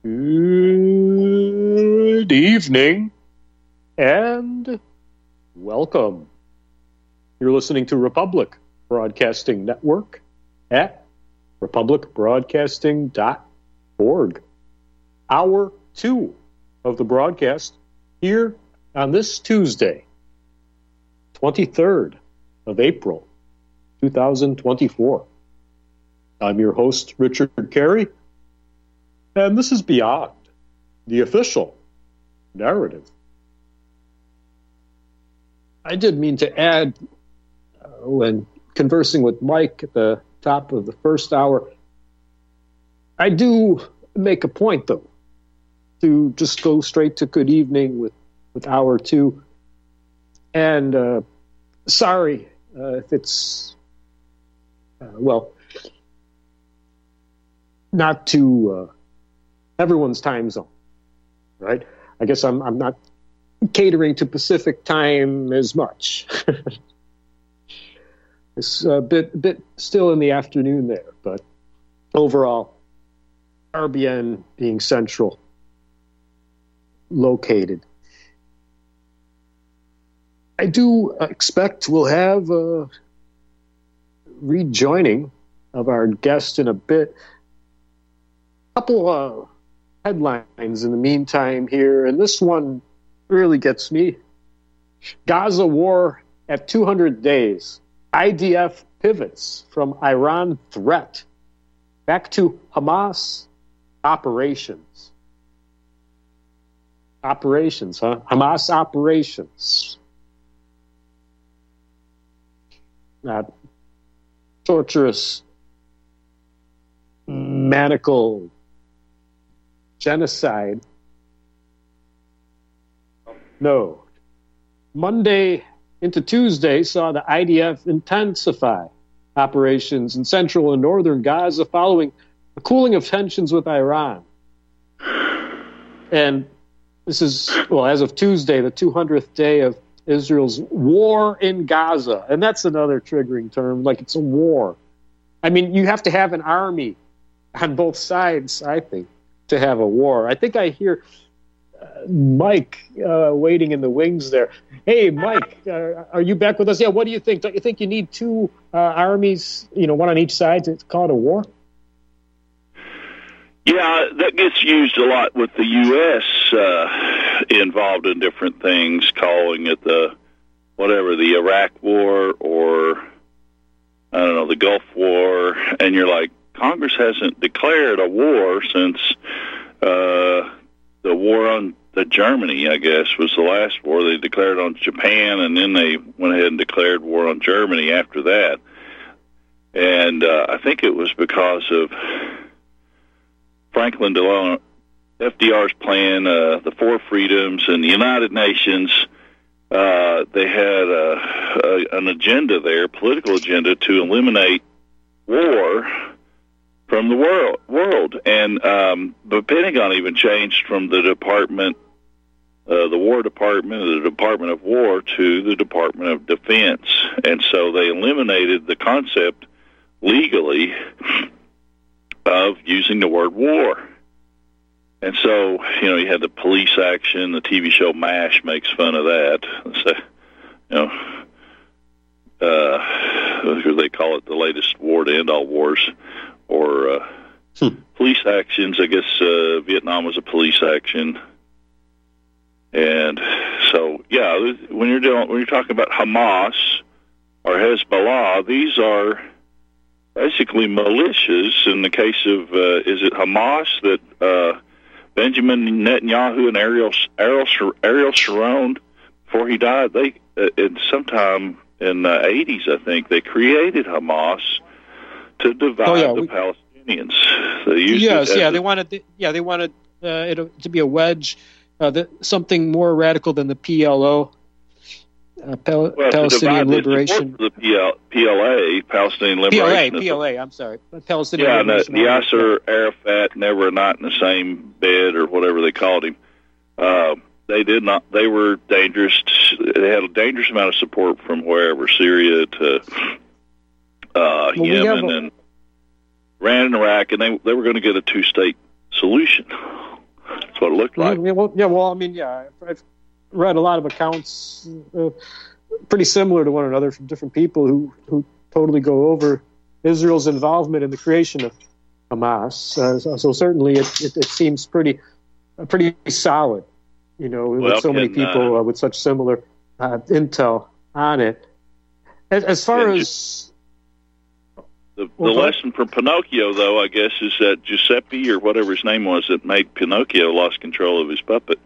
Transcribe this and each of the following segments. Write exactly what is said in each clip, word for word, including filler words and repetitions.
Good evening and welcome. You're listening to Republic Broadcasting Network at republic broadcasting dot org. Hour two of the broadcast here on this Tuesday, twenty-third of April, two thousand twenty-four. I'm your host, Richard Carey, and this is Beyond the Official Narrative. I did mean to add, uh, when conversing with Mike at the top of the first hour, I do make a point, though, to just go straight to good evening with, with hour two. And uh, sorry uh, if it's, uh, well, not to uh, everyone's time zone, right? I guess I'm I'm not catering to Pacific time as much. It's a bit bit still in the afternoon there, but overall, R B N being central located. I do expect we'll have a rejoining of our guest in a bit. Couple of headlines in the meantime here, and this one really gets me. Gaza war at two hundred days. I D F pivots from Iran threat back to Hamas operations. Operations, huh? Hamas operations. Not torturous, maniacal genocide. No. Monday into Tuesday saw the I D F intensify operations in central and northern Gaza following a cooling of tensions with Iran. And this is, well, as of Tuesday, the two hundredth day of Israel's war in Gaza. And that's another triggering term, like it's a war. I mean, you have to have an army on both sides, I think, to have a war. I think I hear uh, Mike uh, waiting in the wings there. Hey, Mike, uh, are you back with us? Yeah, what do you think? Don't you think you need two uh, armies, you know, one on each side to call it a war? Yeah, that gets used a lot with the U S uh, involved in different things, calling it the, whatever, the Iraq War or, I don't know, the Gulf War, and you're like, Congress hasn't declared a war since uh, the war on the Germany, I guess, was the last war. They declared on Japan, and then they went ahead and declared war on Germany after that. And uh, I think it was because of Franklin Delano, F D R's plan, uh, the Four Freedoms, and the United Nations. Uh, they had uh, a, an agenda there, political agenda, to eliminate war from the world, world. And um, the Pentagon even changed from the Department, uh, the War Department, the Department of War, to the Department of Defense. And so they eliminated the concept legally of using the word war. And so, you know, you had the police action. The T V show MASH makes fun of that. So, you know, uh, they call it the latest war to end all wars. Or uh, hmm. police actions. I guess uh, Vietnam was a police action, and so yeah. When you're doing, when you're talking about Hamas or Hezbollah, these are basically militias. In the case of uh, is it Hamas that uh, Benjamin Netanyahu and Ariel Ariel, Ariel Sharon, before he died, they uh, in sometime in the eighties, I think, they created Hamas to divide oh, yeah, the we, Palestinians. They used yes, yeah, a, they wanted, yeah, they wanted uh, it to be a wedge, uh, the, something more radical than the P L O, uh, Pal- well, Palestinian Liberation. The P L- P L A, Palestinian Liberation. P L A, P L A. I'm sorry, Palestinian yeah, Liberation. Yeah, Yasser Arafat, never a night in the same bed or whatever they called him. Uh, they did not. They were dangerous. They had a dangerous amount of support from wherever, Syria to uh, well, Yemen a, and Iran and Iraq, and they they were going to get a two-state solution. looked like. Yeah, well, yeah, well, I mean, yeah, I've read a lot of accounts uh, pretty similar to one another from different people who, who totally go over Israel's involvement in the creation of Hamas. Uh, so, so certainly it, it, it seems pretty uh, pretty solid, you know, well, with so can, many people uh, uh, with such similar uh, intel on it. As, as far as... The, the well, lesson from Pinocchio, though, I guess, is that Giuseppe, or whatever his name was, that made Pinocchio lost control of his puppet.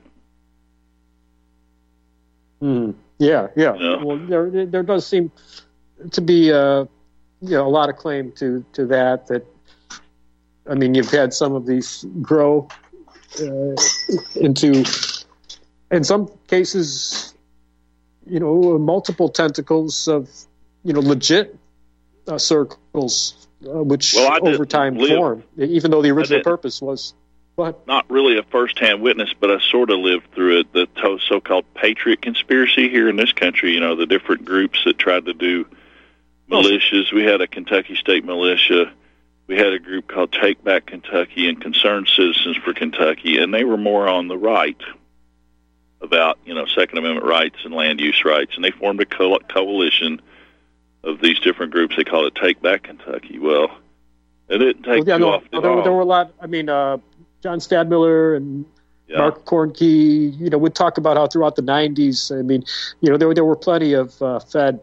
Mm, yeah, yeah. Yeah. Well, there there does seem to be uh, you know, a lot of claim to, to that. That I mean, you've had some of these grow uh, into, in some cases, you know, multiple tentacles of, you know, legit uh, circles, uh, which well, over time live, form, even though the original purpose was. But not really a first-hand witness, but I sort of lived through it, the to- so-called Patriot conspiracy here in this country, you know, the different groups that tried to do militias. We had a Kentucky State Militia. We had a group called Take Back Kentucky and Concerned Citizens for Kentucky, and they were more on the right about, you know, Second Amendment rights and land use rights, and they formed a co- coalition of these different groups. They called it Take Back Kentucky. Well, it didn't take well, yeah, too no, often there, at all. there were a lot, I mean, uh, John Stadmiller and Yeah. Mark Kornke, you know, would talk about how throughout the nineties, I mean, you know, there there were plenty of uh, Fed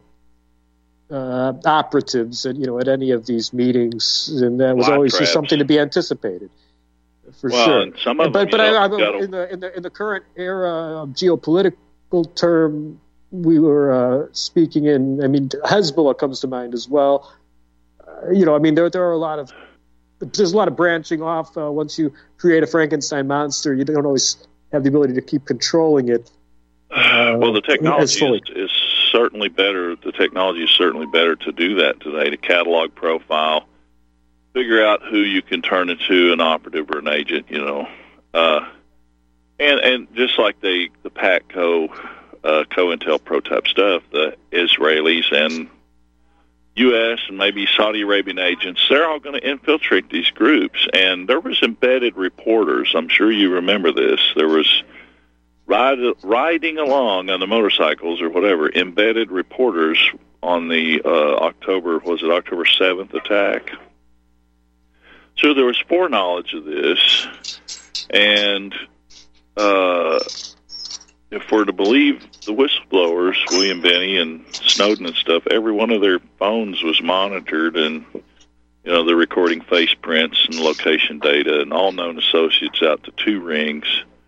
uh, operatives, at, you know, at any of these meetings, and that was Fly always traps. just something to be anticipated, for Well, sure. and some of but them, but you I, know, I, gotta- in the in the in the current era of geopolitical term, we were uh, speaking in. I mean, Hezbollah comes to mind as well. Uh, you know, I mean, there there are a lot of There's a lot of branching off. Uh, once you create a Frankenstein monster, you don't always have the ability to keep controlling it. Uh, well, the as technology fully. is, is certainly better. The technology is certainly better to do that today, to catalog, profile, figure out who you can turn into an operative or an agent, you know. Uh, and and just like the, the PACCO, uh, COINTELPRO type stuff, the Israelis and U S and maybe Saudi Arabian agents, they're all going to infiltrate these groups. And there was embedded reporters. I'm sure you remember this. There was ride, riding along on the motorcycles or whatever, embedded reporters on the uh, October, was it October seventh attack? So there was foreknowledge of this. And uh, if we're to believe the whistleblowers, William Binney and Snowden and stuff, every one of their phones was monitored, and you know they're recording face prints and location data, and all known associates out to two rings.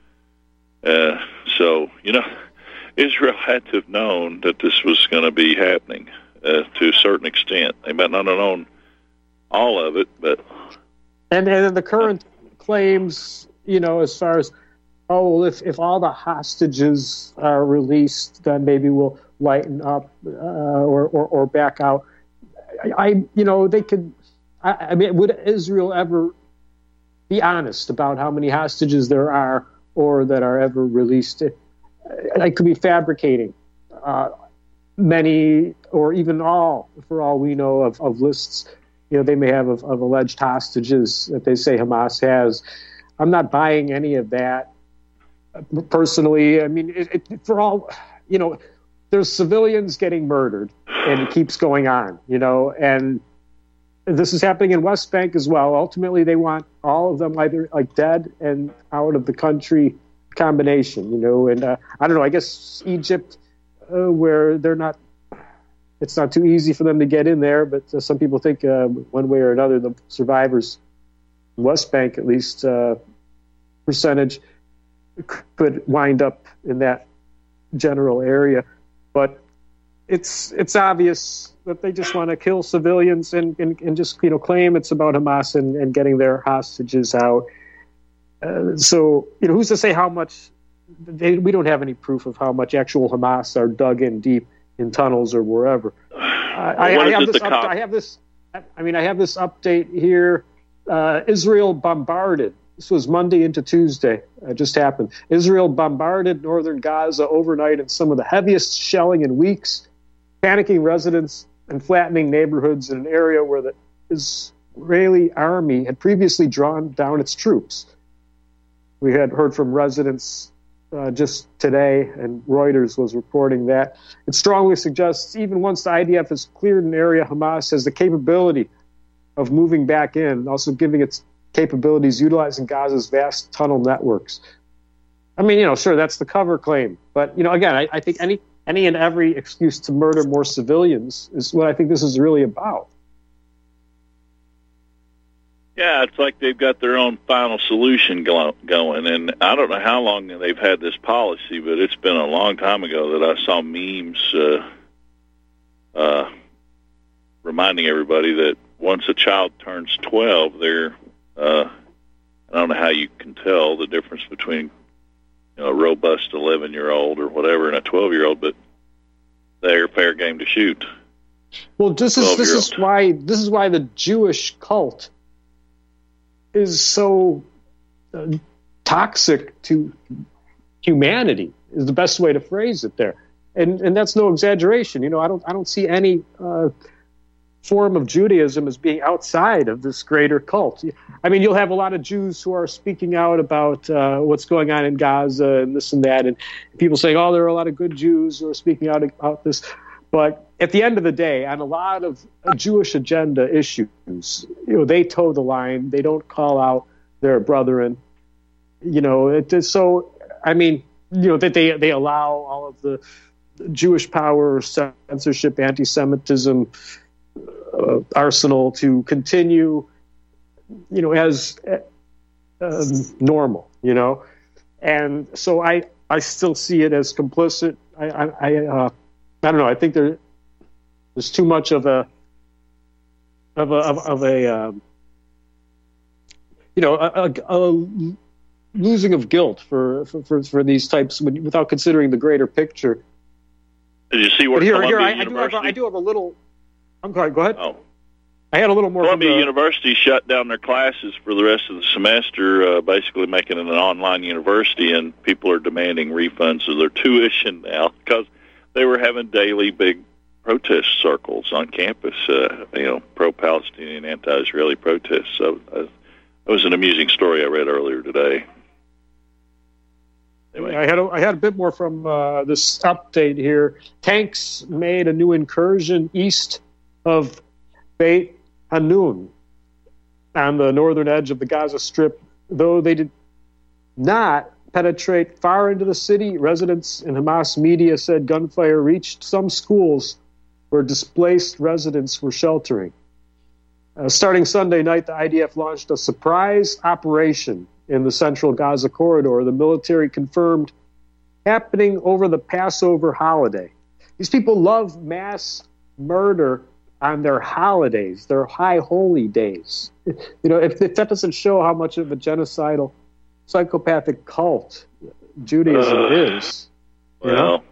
Uh, so you know, Israel had to have known that this was going to be happening uh, to a certain extent. They might not have known all of it, but And and the current claims, you know, as far as, oh, well, if, if all the hostages are released, then maybe we'll lighten up uh, or, or or back out. I, I you know, they could. I, I mean, would Israel ever be honest about how many hostages there are or that are ever released? I could be fabricating uh, many or even all, for all we know, of, of lists. You know, they may have of, of alleged hostages that they say Hamas has. I'm not buying any of that. Personally, I mean, it, it, for all, you know, there's civilians getting murdered, and it keeps going on, you know, and this is happening in West Bank as well. Ultimately, they want all of them either like dead and out of the country combination, you know, and uh, I don't know, I guess Egypt, uh, where they're not, it's not too easy for them to get in there, but uh, some people think uh, one way or another, the survivors in West Bank, at least uh, percentage, could wind up in that general area. But it's it's obvious that they just want to kill civilians and, and, and just, you know, claim it's about Hamas and, and getting their hostages out. Uh, so, you know, who's to say how much they, we don't have any proof of how much actual Hamas are dug in deep in tunnels or wherever. I, I, I, have this up, I have this. I mean, I have this update here. Uh, Israel bombarded. This was Monday into Tuesday. It just happened. Israel bombarded northern Gaza overnight in some of the heaviest shelling in weeks, panicking residents and flattening neighborhoods in an area where the Israeli army had previously drawn down its troops. We had heard from residents uh, just today, and Reuters was reporting that. It strongly suggests even once the I D F has cleared an area, Hamas has the capability of moving back in, also giving its capabilities utilizing Gaza's vast tunnel networks. I mean, you know, sure, that's the cover claim. But, you know, again, I, I think any any and every excuse to murder more civilians is what I think this is really about. Yeah, it's like they've got their own final solution go- going. And I don't know how long they've had this policy, but it's been a long time ago that I saw memes uh, uh, reminding everybody that once a child turns twelve, they're, uh, I don't know how you can tell the difference between you know, a robust eleven-year-old or whatever and a twelve-year-old, but they're fair game to shoot. Well, this is this is why this is why the Jewish cult is so uh, toxic to humanity. Is the best way to phrase it there, and and that's no exaggeration. You know, I don't I don't see any uh, form of Judaism as being outside of this greater cult. I mean, you'll have a lot of Jews who are speaking out about uh, what's going on in Gaza and this and that, and people saying, oh, there are a lot of good Jews who are speaking out about this. But at the end of the day, on a lot of Jewish agenda issues, you know, they toe the line. They don't call out their brethren. You know, it is so, I mean, you know, that they, they allow all of the Jewish power, censorship, anti-Semitism, Uh, arsenal to continue, you know, as uh, normal, you know, and so I, I still see it as complicit. I, I, I, uh, I don't know. I think there, there's too much of a, of a, of, of a, um, you know, a, a, a losing of guilt for, for, for, for these types without considering the greater picture. Did you see where here, Columbia here, I, University? I do, have, I do have a little. I'm sorry, go ahead. Oh. I had a little more. Columbia the, University shut down their classes for the rest of the semester, uh, basically making it an online university, and people are demanding refunds of their tuition now because they were having daily big protest circles on campus, uh, you know, pro-Palestinian, anti-Israeli protests. So uh, that was an amusing story I read earlier today. Anyway. I had a, I had a bit more from uh, this update here. Tanks made a new incursion east of Beit Hanun on the northern edge of the Gaza Strip. Though they did not penetrate far into the city, residents and Hamas media said gunfire reached some schools where displaced residents were sheltering. Uh, starting Sunday night, the I D F launched a surprise operation in the central Gaza corridor. The military confirmed happening over the Passover holiday. These people love mass murder on their holidays, their high holy days. You know, if, if that doesn't show how much of a genocidal, psychopathic cult Judaism uh, is. Well, know?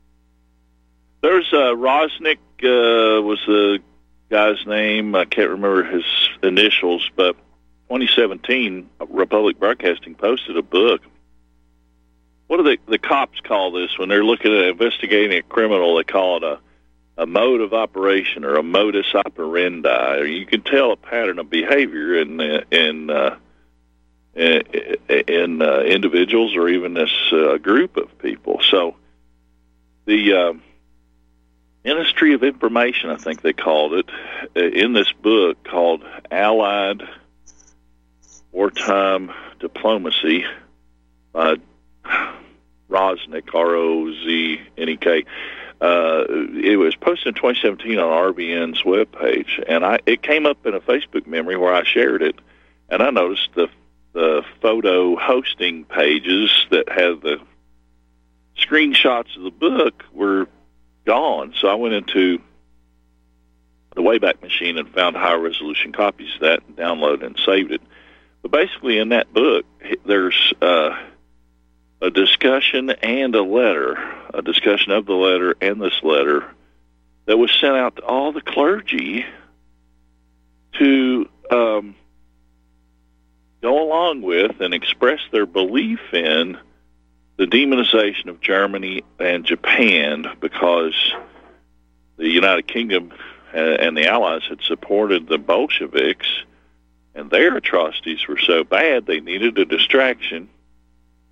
There's uh, Rosnick uh, was the guy's name. I can't remember his initials, but twenty seventeen, Republic Broadcasting posted a book. What do they, the cops call this when they're looking at investigating a criminal? They call it a a mode of operation or a modus operandi. You can tell a pattern of behavior in in uh, in uh, individuals or even this uh, group of people. So the uh, Ministry of Information, I think they called it, in this book called Allied Wartime Diplomacy by Rosnick, R O Z N E K. Uh, it was posted in twenty seventeen on R B N's webpage, and I it came up in a Facebook memory where I shared it, and I noticed the the photo hosting pages that had the screenshots of the book were gone. So I went into the Wayback Machine and found high resolution copies of that and downloaded and saved it. But basically, in that book, there's uh, a discussion and a letter, a discussion of the letter and this letter that was sent out to all the clergy to um, go along with and express their belief in the demonization of Germany and Japan because the United Kingdom and the Allies had supported the Bolsheviks, and their atrocities were so bad they needed a distraction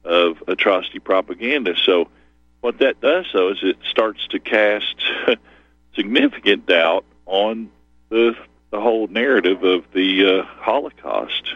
of atrocity propaganda. So what that does, though, is it starts to cast significant doubt on the the whole narrative of the uh, Holocaust.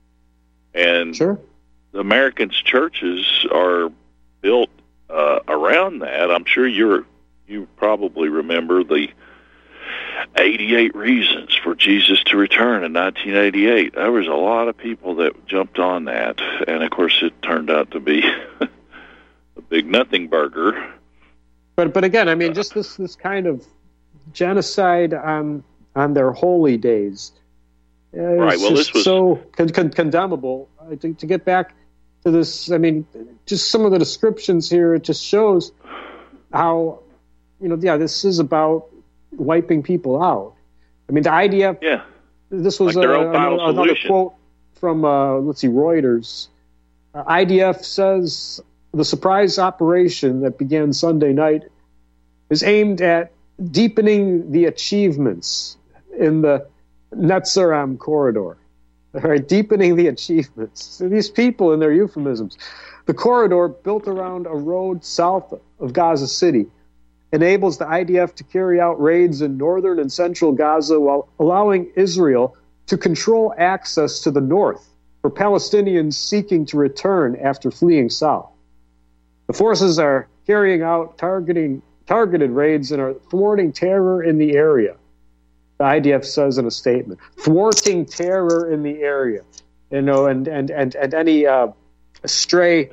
And sure. the Americans' churches are built uh, around that. I'm sure you're you probably remember the eighty-eight Reasons for Jesus to Return in nineteen eighty-eight. There was a lot of people that jumped on that, and of course it turned out to be a big nothing burger. But but again, I mean, just this this kind of genocide on on their holy days. Uh, right. Well, this was so con- con- condemnable. Uh, to, to get back to this, I mean, just some of the descriptions here, it just shows how, you know, yeah, this is about wiping people out. I mean, the I D F. Yeah. This was like a, another, another quote from uh, let's see, Reuters. Uh, I D F says the surprise operation that began Sunday night is aimed at deepening the achievements in the Netzarim corridor. All right, deepening the achievements. So these people and their euphemisms. The corridor, built around a road south of Gaza City, enables the I D F to carry out raids in northern and central Gaza while allowing Israel to control access to the north for Palestinians seeking to return after fleeing south. The forces are carrying out targeting targeted raids and are thwarting terror in the area. The I D F says in a statement, thwarting terror in the area, you know, and and and and any uh, stray,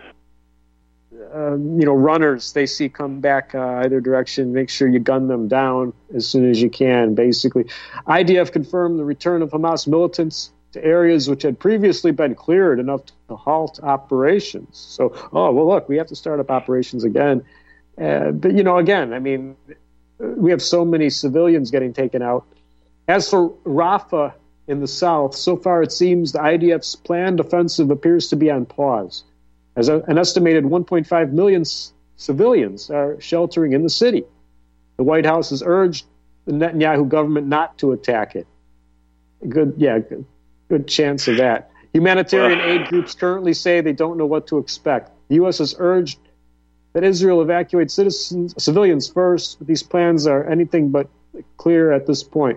uh, you know, runners they see come back uh, either direction, make sure you gun them down as soon as you can. Basically, I D F confirmed the return of Hamas militants to areas which had previously been cleared enough to halt operations. So, oh well, look, we have to start up operations again. Uh, but you know, again, I mean, we have so many civilians getting taken out. As for Rafah in the south, so far it seems the I D F's planned offensive appears to be on pause, as a, an estimated one point five million c- civilians are sheltering in the city. The White House has urged the Netanyahu government not to attack it. Good, yeah, good, good chance of that. Humanitarian well, aid groups currently say they don't know what to expect. The U S has urged that Israel evacuate citizens, civilians first, but these plans are anything but clear at this point.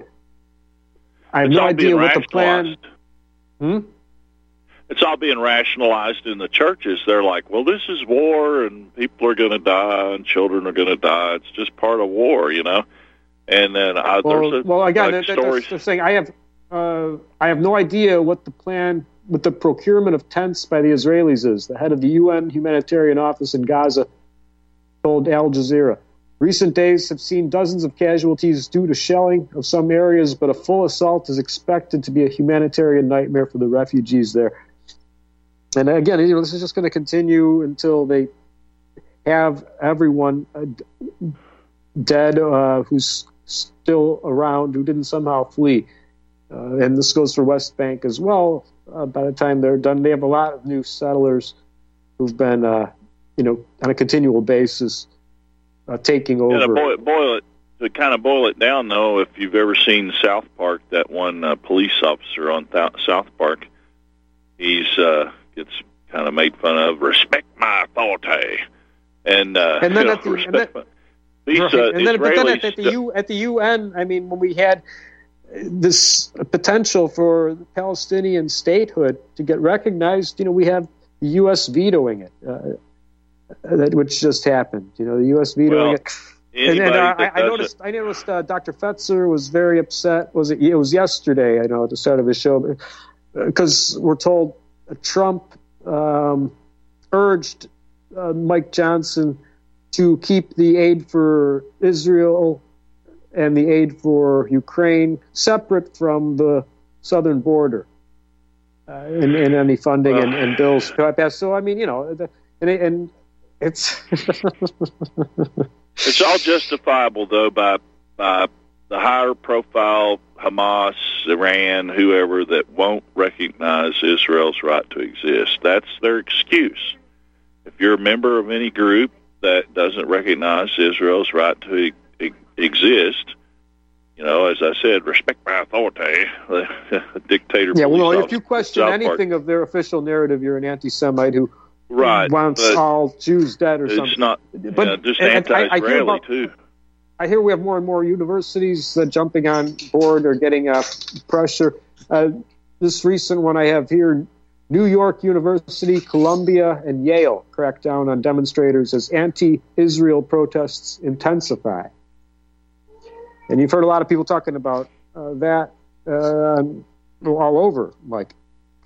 I have it's no idea what the plan. Hmm? It's all being rationalized in the churches. They're like, well, this is war, and people are going to die, and children are going to die. It's just part of war, you know. And then uh, well, there's a well, again, like that, story. that's the thing. I have, uh, I have no idea what the plan with the procurement of tents by the Israelis is. The head of the U N humanitarian office in Gaza told Al Jazeera. Recent days have seen dozens of casualties due to shelling of some areas, but a full assault is expected to be a humanitarian nightmare for the refugees there. And again, you know, this is just going to continue until they have everyone uh, dead uh, who's still around, who didn't somehow flee. Uh, and this goes for West Bank as well. Uh, by the time they're done, they have a lot of new settlers who've been, uh, you know, on a continual basis. Uh, taking over. Yeah, to boil, boil it to kind of boil it down, though. If you've ever seen South Park, that one uh, police officer on Th- South Park, he's uh, gets kind of made fun of. Respect my authority, and uh, and then you know, at the respect and then, my, these, right. uh, and then, but then at, Israelis, at the U at the U N, I mean, when we had this potential for Palestinian statehood to get recognized, you know, we have the U S vetoing it. Uh, That which just happened, you know, the U S vetoing well, it. And, and uh, I, I noticed, I noticed uh, Doctor Fetzer was very upset. Was it? It was yesterday. I know at the start of his show, because we're told Trump um, urged uh, Mike Johnson to keep the aid for Israel and the aid for Ukraine separate from the southern border uh, in, in any funding well, and, and bills passed. So I mean, you know, the, and. and It's it's all justifiable though by by the higher profile Hamas, Iran, whoever that won't recognize Israel's right to exist. That's their excuse. If you're a member of any group that doesn't recognize Israel's right to e- exist, you know, as I said, respect my authority. The dictator. Yeah, well, if you question anything of their official narrative, you're an anti-Semite who right, wants all Jews dead or it's something. not, but yeah, just and, and I, I hear anti-Israeli, about, too. I hear we have more and more universities uh, jumping on board or getting uh, pressure. Uh, this recent one I have here, New York University, Columbia, and Yale crack down on demonstrators as anti-Israel protests intensify. And you've heard a lot of people talking about uh, that uh, all over, Mike.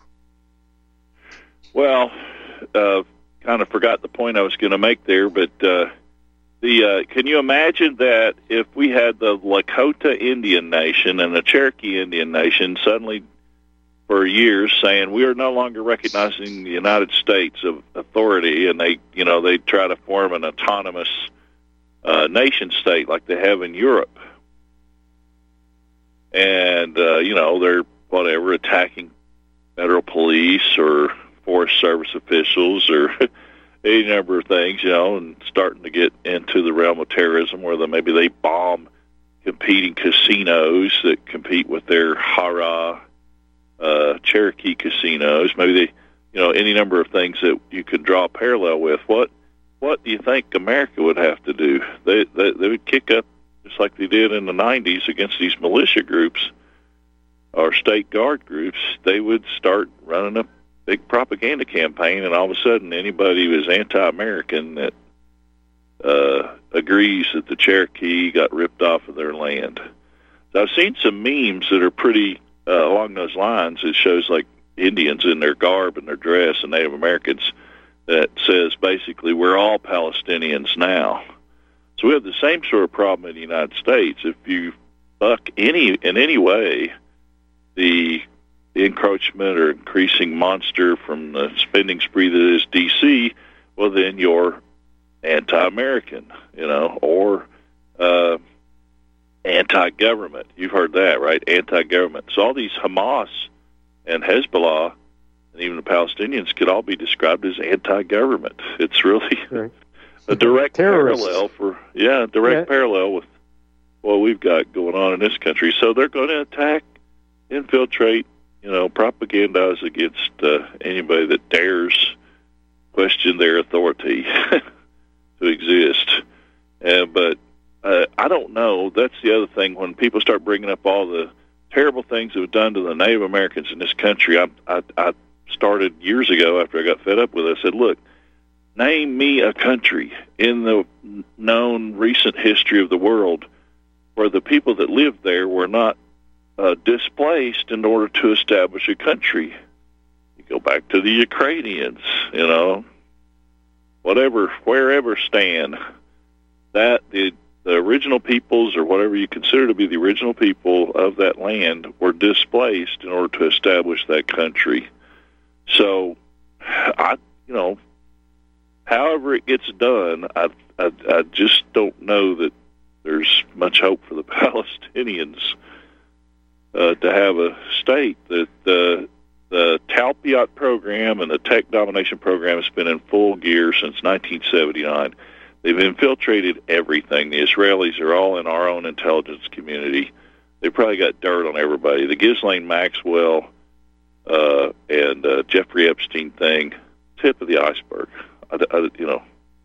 Well, uh, kind of forgot the point I was going to make there, but uh, the uh, can you imagine that if we had the Lakota Indian Nation and the Cherokee Indian Nation suddenly for years saying we are no longer recognizing the United States of authority, and they, you know, they try to form an autonomous uh, nation state like they have in Europe, and uh, you know they're whatever attacking federal police or Forest Service officials or any number of things, you know, and starting to get into the realm of terrorism where they, maybe they bomb competing casinos that compete with their Hara uh, Cherokee casinos. Maybe they, you know, any number of things that you could draw a parallel with. What what do you think America would have to do? They, they, they would kick up just like they did in the nineties against these militia groups or state guard groups. They would start running a big propaganda campaign, and all of a sudden anybody who is anti-American that uh, agrees that the Cherokee got ripped off of their land. So I've seen some memes that are pretty uh, along those lines. It shows like Indians in their garb and their dress and Native Americans that says basically we're all Palestinians now. So we have the same sort of problem in the United States. If you buck any in any way the encroachment or increasing monster from the spending spree that is D C, well, then you're anti-American, you know, or uh, anti-government. You've heard that, right? Anti-government. So all these Hamas and Hezbollah and even the Palestinians could all be described as anti-government. It's really right. a direct Terrorists. parallel for, yeah, direct yeah. parallel with what we've got going on in this country. So they're going to attack, infiltrate, you know, propagandize against uh, anybody that dares question their authority to exist. Uh, but uh, I don't know. That's the other thing. When people start bringing up all the terrible things that were done to the Native Americans in this country, I, I, I started years ago after I got fed up with it. I said, look, name me a country in the known recent history of the world where the people that lived there were not Uh, displaced in order to establish a country. You go back to the Ukrainians, you know, whatever, wherever stand, that the, the original peoples or whatever you consider to be the original people of that land were displaced in order to establish that country. So, I, you know, however it gets done, I, I, I just don't know that there's much hope for the Palestinians Uh, to have a state. That the the Talpiot program and the tech domination program has been in full gear since nineteen seventy-nine. They've infiltrated everything. The Israelis are all in our own intelligence community. They probably got dirt on everybody. The Ghislaine Maxwell uh, and uh, Jeffrey Epstein thing, tip of the iceberg. I, I, you know,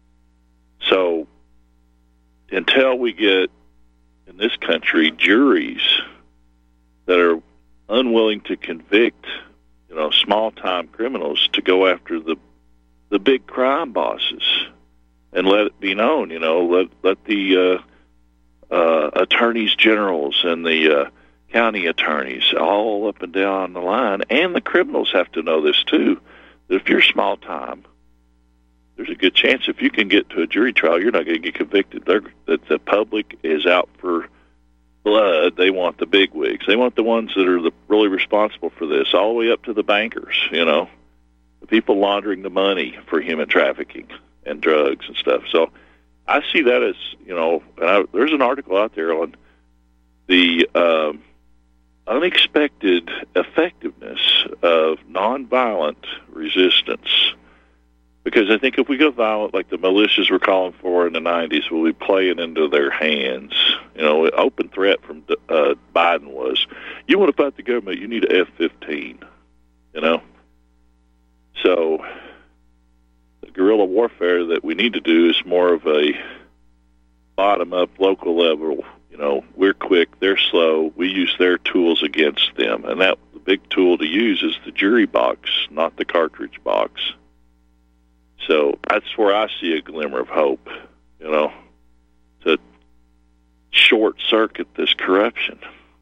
so until we get in this country juries that are unwilling to convict, you know, small-time criminals to go after the the big crime bosses and let it be known, you know, let let the uh, uh, attorneys generals and the uh, county attorneys all up and down the line, and the criminals have to know this too, that if you're small-time, there's a good chance if you can get to a jury trial, you're not going to get convicted. They're, that the public is out for blood. They want the big wigs. They want the ones that are the, really responsible for this, all the way up to the bankers, you know, the people laundering the money for human trafficking and drugs and stuff. So I see that as, you know, and I, there's an article out there on the um, unexpected effectiveness of nonviolent resistance. Because I think if we go violent, like the militias were calling for in the nineties, we'll be playing into their hands. You know, an open threat from uh, Biden was, you want to fight the government, you need an F fifteen, you know? So guerrilla warfare that we need to do is more of a bottom-up, local level. You know, we're quick, they're slow. We use their tools against them, and that the big tool to use is the jury box, not the cartridge box. So that's where I see a glimmer of hope. You know, to short circuit this corruption,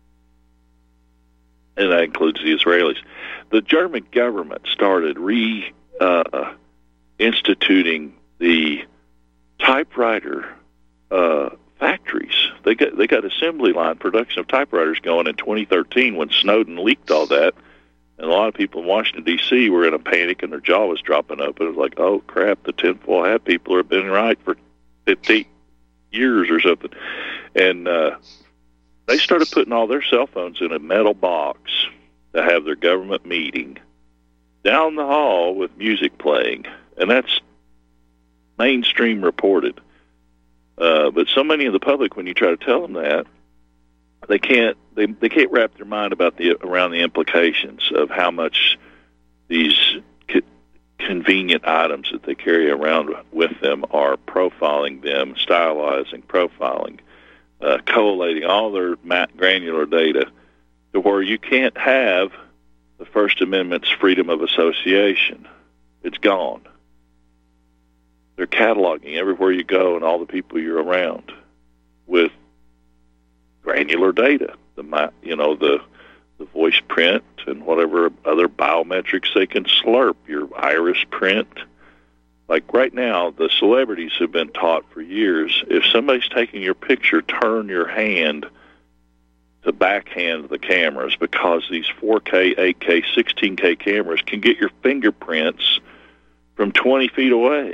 and that includes the Israelis. The German government started re uh, instituting the typewriter uh, factories. They got they got assembly line production of typewriters going in twenty thirteen when Snowden leaked all that, and a lot of people in Washington D C were in a panic and their jaw was dropping open. It was like, oh crap, the tinfoil hat people have been right for fifteen years or something, and uh, they started putting all their cell phones in a metal box to have their government meeting down the hall with music playing, and that's mainstream reported. Uh, but so many of the public, when you try to tell them that, they can't they they can't wrap their mind about the around the implications of how much these co- convenient items that they carry around with them are profiling them, stylizing, profiling, uh, collating all their mat- granular data to where you can't have the First Amendment's freedom of association. It's gone. They're cataloging everywhere you go and all the people you're around with granular data. The you know the the voice print and whatever other biometrics they can slurp. Your iris print. Like right now, the celebrities have been taught for years, if somebody's taking your picture, turn your hand to backhand the cameras, because these four K, eight K, sixteen K cameras can get your fingerprints from twenty feet away.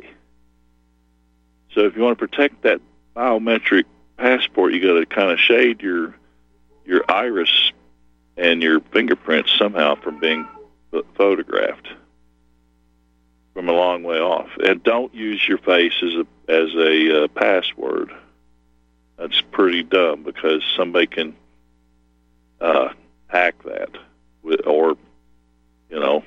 So if you want to protect that biometric passport, you got to kind of shade your your iris and your fingerprints somehow from being photographed from a long way off. And don't use your face as a as a uh, password. That's pretty dumb, because somebody can uh, hack that, with, or you know,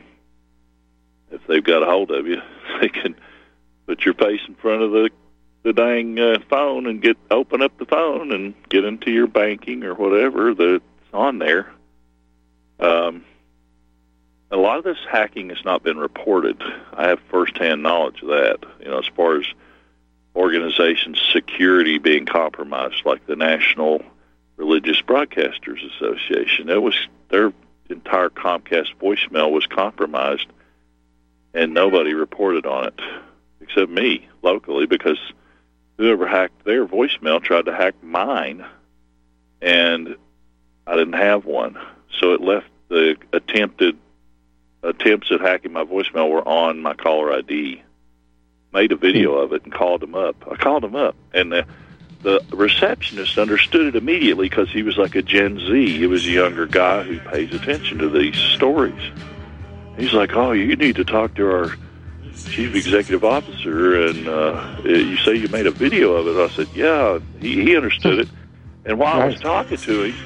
if they've got a hold of you, they can put your face in front of the the dang uh, phone and get open up the phone and get into your banking or whatever that's on there. Um, a lot of this hacking has not been reported. I have firsthand knowledge of that. You know, as far as organizations' security being compromised, like the National Religious Broadcasters Association, it was their entire Comcast voicemail was compromised, and nobody reported on it except me locally, because whoever hacked their voicemail tried to hack mine, and I didn't have one. So it left the attempted attempts at hacking my voicemail were on my caller I D. Made a video of it and called him up. I called him up, and the, the receptionist understood it immediately, because he was like a Gen Z. He was a younger guy who pays attention to these stories. He's like, oh, you need to talk to our chief executive officer, and uh, you say you made a video of it. I said, yeah, he, he understood it. And while I was talking to him,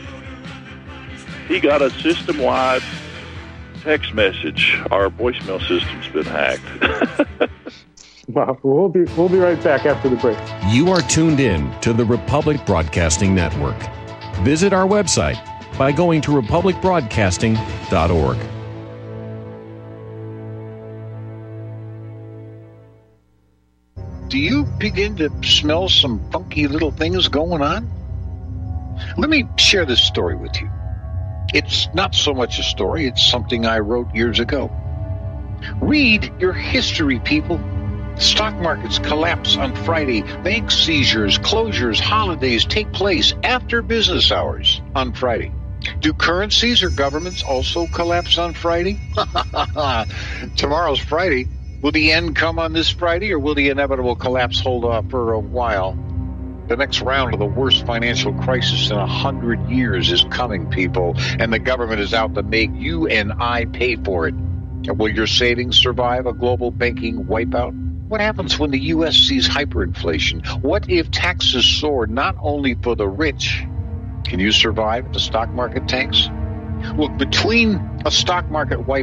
he got a system-wide text message. Our voicemail system's been hacked. Well, we'll be, we'll be right back after the break. You are tuned in to the Republic Broadcasting Network. Visit our website by going to republic broadcasting dot org. Do you begin to smell some funky little things going on? Let me share this story with you. It's not so much a story, it's something I wrote years ago. Read your history, people. Stock markets collapse on Friday. Bank seizures, closures, holidays take place after business hours on Friday. Do currencies or governments also collapse on Friday? Tomorrow's Friday. Will the end come on this Friday, or will the inevitable collapse hold off for a while? The next round of the worst financial crisis in a hundred years is coming, people, and the government is out to make you and I pay for it. Will your savings survive a global banking wipeout? What happens when the U S sees hyperinflation? What if taxes soar not only for the rich? Can you survive if the stock market tanks? Look, between a stock market wipeout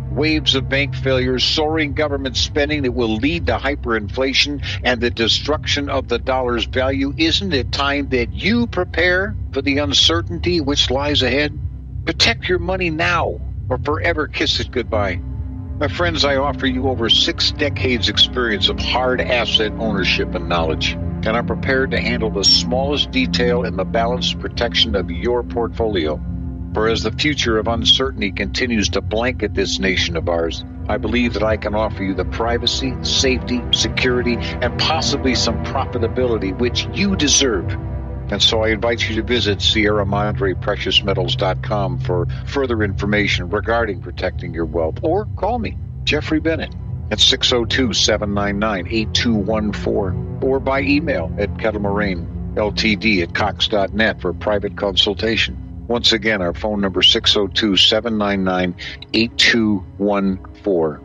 waves of bank failures, soaring government spending that will lead to hyperinflation and the destruction of the dollar's value, isn't it time that you prepare for the uncertainty which lies ahead? Protect your money now or forever kiss it goodbye. My friends, I offer you over six decades experience of hard asset ownership and knowledge, and I'm prepared to handle the smallest detail in the balanced protection of your portfolio. For as the future of uncertainty continues to blanket this nation of ours, I believe that I can offer you the privacy, safety, security, and possibly some profitability which you deserve. And so I invite you to visit Sierra Madre Precious Metals dot com for further information regarding protecting your wealth. Or call me, Jeffrey Bennett, at six oh two, seven nine nine, eight two one four, or by email at kettlemoraine L T D at cox dot net for a private consultation. Once again, our phone number six oh two, seven nine nine, eight two one four.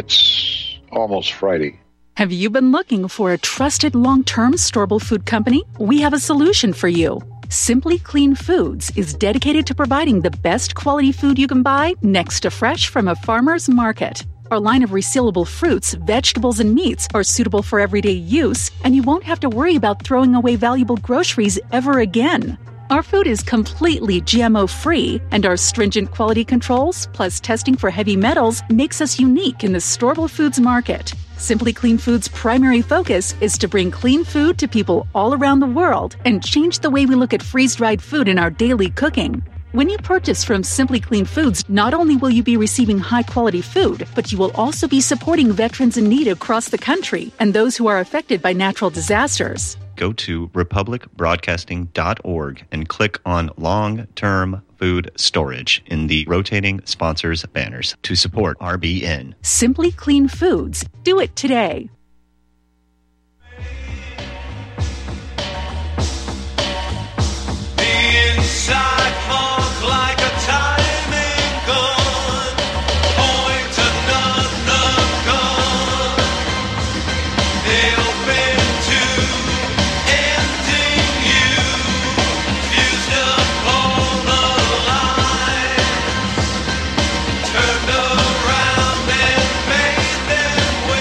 It's almost Friday. Have you been looking for a trusted long-term storable food company? We have a solution for you. Simply Clean Foods is dedicated to providing the best quality food you can buy next to fresh from a farmer's market. Our line of resealable fruits, vegetables, and meats are suitable for everyday use, and you won't have to worry about throwing away valuable groceries ever again. Our food is completely G M O-free, and our stringent quality controls, plus testing for heavy metals, makes us unique in the storable foods market. Simply Clean Foods' primary focus is to bring clean food to people all around the world and change the way we look at freeze-dried food in our daily cooking. When you purchase from Simply Clean Foods, not only will you be receiving high-quality food, but you will also be supporting veterans in need across the country and those who are affected by natural disasters. Go to republic broadcasting dot org and click on long-term food storage in the rotating sponsors banners to support R B N. Simply Clean Foods. Do it today. The inside funk like a timing gun. Point another gun. They open to ending you. Fused up all the lines. Turned around and made them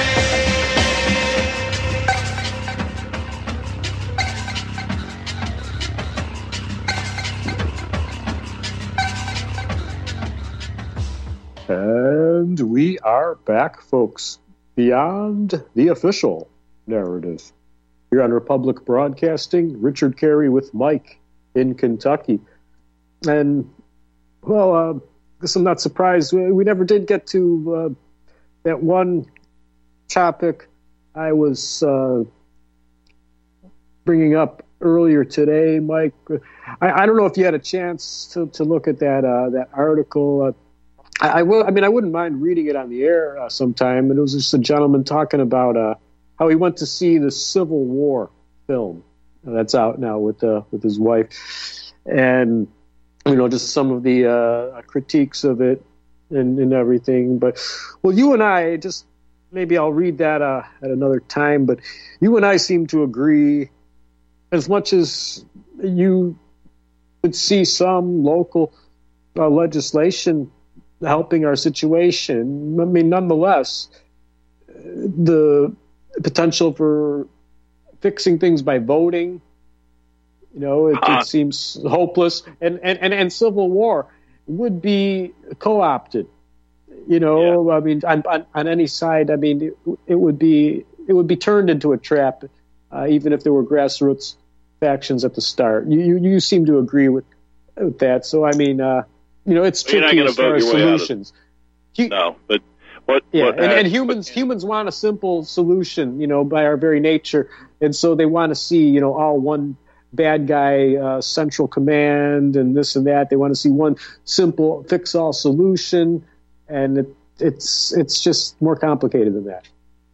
And we are back, folks, beyond the official narrative. Here on Republic Broadcasting, Richard Carey with Mike in Kentucky. And, well, uh, I guess I'm not surprised. We, we never did get to uh, that one topic I was uh, bringing up earlier today, Mike. I, I don't know if you had a chance to, to look at that uh, that article. Uh, I, I will. I mean, I wouldn't mind reading it on the air uh, sometime. And it was just a gentleman talking about uh, how he went to see the Civil War film that's out now with uh, with his wife, and you know, just some of the uh, critiques of it and, and everything. But well, you and I just maybe I'll read that uh, at another time. But you and I seem to agree, as much as you could see some local uh, legislation helping our situation. I mean, nonetheless, the potential for fixing things by voting, you know, it, it seems hopeless. And, and, and, and civil war would be co-opted, you know, yeah. I mean, on, on, on any side. I mean, it, it would be it would be turned into a trap, uh, even if there were grassroots factions at the start. You you, you seem to agree with, with that. So, I mean, uh, you know, it's You're tricky as far as solutions. Of, no, but what? Yeah, what and, has, and humans what, humans want a simple solution, you know, by our very nature, and so they want to see, you know, all one bad guy uh, central command and this and that. They want to see one simple fix-all solution, and it, it's it's just more complicated than that.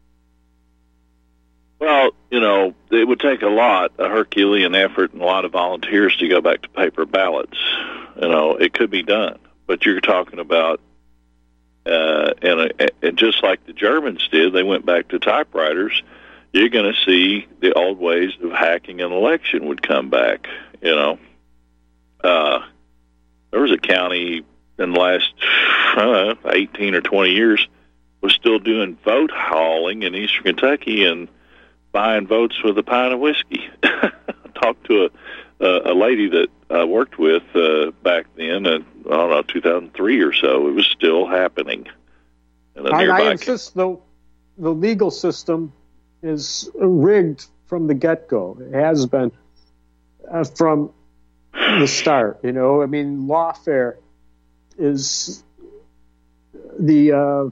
Well, you know, it would take a lot, a Herculean effort, and a lot of volunteers to go back to paper ballots. You know, it could be done, but you're talking about, uh, and, and just like the Germans did, they went back to typewriters. You're going to see the old ways of hacking an election would come back. You know, uh, there was a county in the last I don't know, eighteen or twenty years was still doing vote hauling in Eastern Kentucky and buying votes with a pint of whiskey. I talked to a, a, a lady that I worked with uh, back then, uh, I don't know, two thousand three or so. It was still happening. In a I, nearby I insist, though, the legal system is rigged from the get-go. It has been uh, from the start. You know, I mean, lawfare is the uh,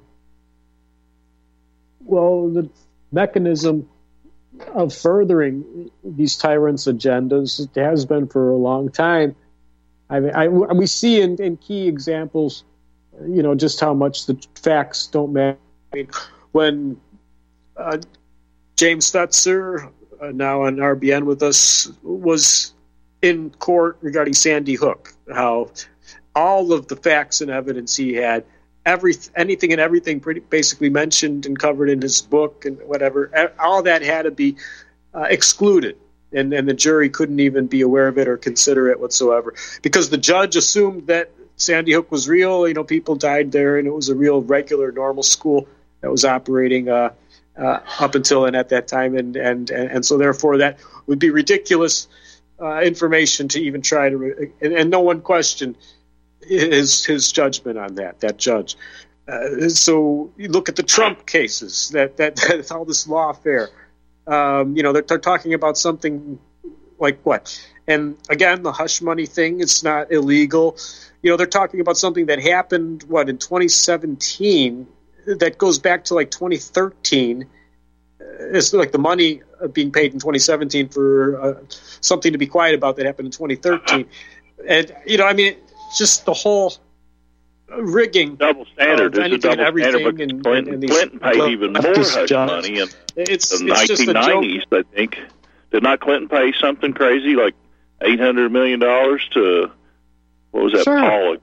well, the mechanism of furthering these tyrants' agendas. It has been for a long time. I mean, I, we see in, in key examples, you know, just how much the facts don't matter. I mean, when uh, James Fetzer, uh, now on R B N with us, was in court regarding Sandy Hook, how all of the facts and evidence he had, every anything and everything pretty basically mentioned and covered in his book and whatever, all that had to be uh, excluded. And, and the jury couldn't even be aware of it or consider it whatsoever, because the judge assumed that Sandy Hook was real. You know, people died there, and it was a real regular, normal school that was operating uh, uh, up until and at that time, and and and so therefore that would be ridiculous uh, information to even try to. Re- and, and no one questioned his his judgment on that. That judge. Uh, so you look at the Trump cases. That that, that all this lawfare. Um, you know, they're, they're talking about something like what? And again, the hush money thing, it's not illegal. You know, they're talking about something that happened, what, in twenty seventeen, that goes back to like twenty thirteen. It's like the money being paid in twenty seventeen for uh, something to be quiet about that happened in twenty thirteen. And, you know, I mean, just the whole rigging. Double standard. Of anything and and double everything. standard. And, Clinton, and, and Clinton paid well, even more leftist hush judge. money in It's, the it's just a nineteen nineties, joke. I think. Did not Clinton pay something crazy like eight hundred million dollars to, what was that, Sure. Paula?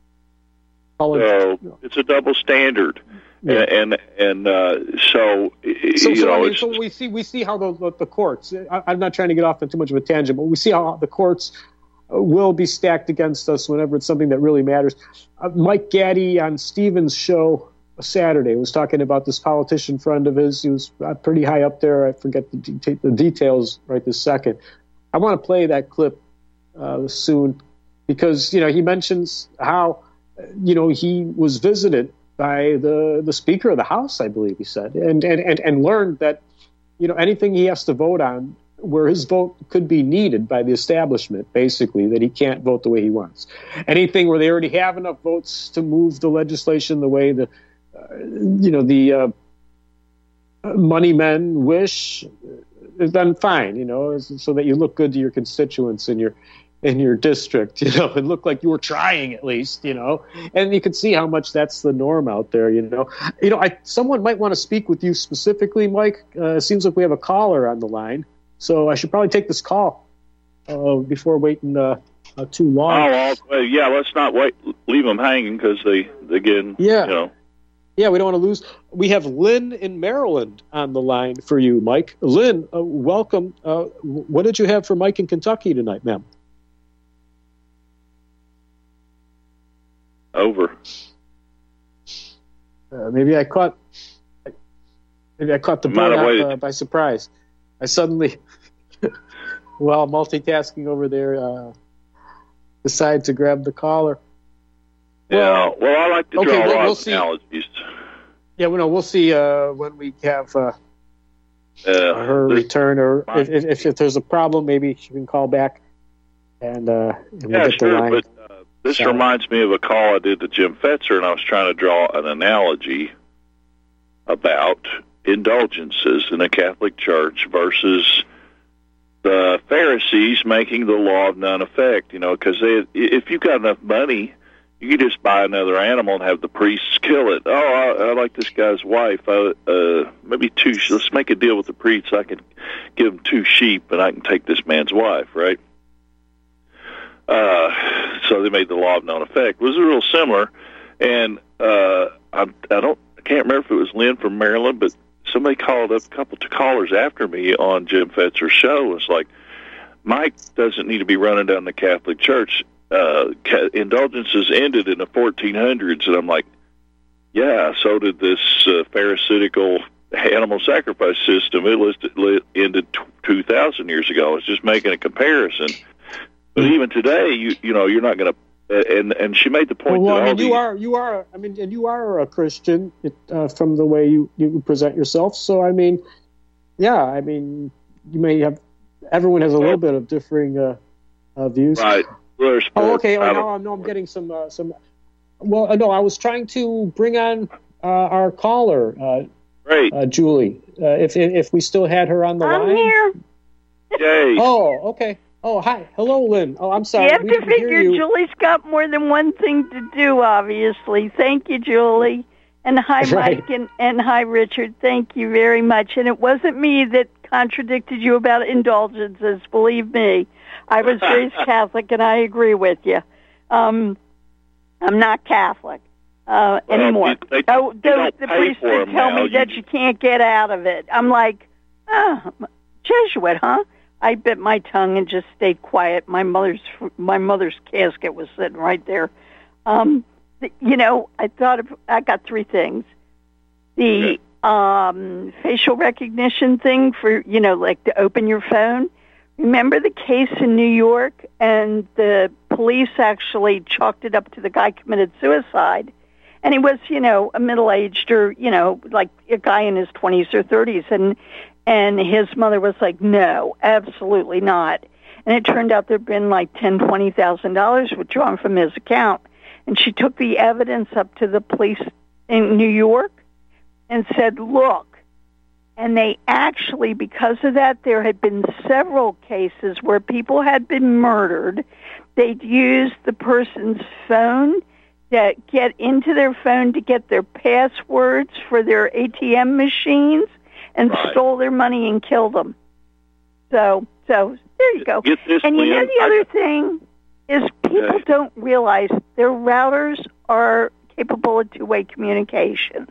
Paula- So it's a double standard. Yeah. And and uh, so, So, you so, know, I mean, it's, so we see we see how the, the, the courts. I, I'm not trying to get off on too much of a tangent, but we see how the courts will be stacked against us whenever it's something that really matters. Uh, Mike Gaddy on Stevens' show Saturday was talking about this politician friend of his. He was uh, pretty high up there. I forget the, de- the details right this second. I want to play that clip uh, soon because, you know, he mentions how, you know, he was visited by the, the Speaker of the House, I believe he said, and, and, and, and learned that, you know, anything he has to vote on where his vote could be needed by the establishment, basically, that he can't vote the way he wants. Anything where they already have enough votes to move the legislation the way the, uh, you know, the uh, money men wish, then fine, you know, so that you look good to your constituents in your in your district, you know, and look like you were trying at least, you know, and you can see how much that's the norm out there, you know. You know, I someone might want to speak with you specifically, Mike. Uh, it seems like we have a caller on the line. So I should probably take this call uh, before waiting uh, uh, too long. oh, well, well, yeah, let's not wait, leave them hanging because they, they get, Yeah. you know. Yeah, we don't want to lose. We have Lynn in Maryland on the line for you, Mike. Lynn, uh, welcome. Uh, what did you have for Mike in Kentucky tonight, ma'am? Over. Uh, maybe I caught. Maybe I caught the Might bird have off, waited. uh, by surprise. I suddenly, while multitasking over there, uh, decide to grab the caller. Yeah, well, I like to okay, draw well, a lot we'll of see. analogies. Yeah, well, no, we'll see uh, when we have uh, Uh, her this- return, or if, if, if there's a problem, maybe she can call back and, uh, and we'll Yeah, get the sure, line. but uh, this Sorry. reminds me of a call I did to Jim Fetzer, and I was trying to draw an analogy about indulgences in a Catholic Church versus the Pharisees making the law of none effect. You know, because if you've got enough money, you can just buy another animal and have the priests kill it. Oh, I, I like this guy's wife. Uh, uh, maybe two. Let's make a deal with the priests. I can give him two sheep, and I can take this man's wife. Right. Uh, so they made the law of non effect. It was real similar, and uh, I, I don't, I can't remember if it was Lynn from Maryland, but somebody called up a couple of callers after me on Jim Fetzer's show. It's like, Mike doesn't need to be running down the Catholic Church. uh, ca- indulgences ended in the fourteen hundreds, and I'm like, yeah, so did this uh, pharisaical animal sacrifice system. It listed, lit, ended t- two thousand years ago. I was just making a comparison. But even today, you you know, you're not going to. And and she made the point well, that I mean, all you the, are you are I mean, and you are a Christian uh, from the way you, you present yourself. So I mean, yeah, I mean, you may have everyone has a little bit of differing uh, uh, views. Right. There's, Oh, okay. Oh, I now don't- I'm no, I'm getting some uh, some. Well, uh, no, I was trying to bring on uh, our caller, uh, Great. uh, Julie. Uh, if if we still had her on the I'm line. here. Yay. Oh, okay. Oh, hi. Hello, Lynn. Oh, I'm sorry. You have we to didn't hear figure you. Julie's got more than one thing to do, obviously. Thank you, Julie. And hi, Right. Mike, and, and hi, Richard. Thank you very much. And it wasn't me that contradicted you about indulgences, believe me. I was raised Catholic, and I agree with you. Um, I'm not Catholic uh, Well, anymore. they- they- oh, you those, don't the pay priests for would 'em tell now. me that You- you can't get out of it. I'm like, oh, Jesuit, huh? I bit my tongue and just stayed quiet. My mother's my mother's casket was sitting right there. Um, th- you know, I thought of, I got three things: the um, facial recognition thing for, you know, like to open your phone. Remember the case in New York, and the police actually chalked it up to the guy committed suicide, and he was, you know, a middle-aged or, you know, like a guy in his twenties or thirties, and. And his mother was like, no, absolutely not. And it turned out there'd been like ten thousand dollars, twenty thousand dollars withdrawn from his account. And she took the evidence up to the police in New York and said, look. And they actually, because of that, there had been several cases where people had been murdered. They'd used the person's phone to get into their phone to get their passwords for their A T M machines, and Right. stole their money and killed them. So, so there you go. Get this, And you know Lynn, the I- other thing is people Okay. don't realize their routers are capable of two-way communication.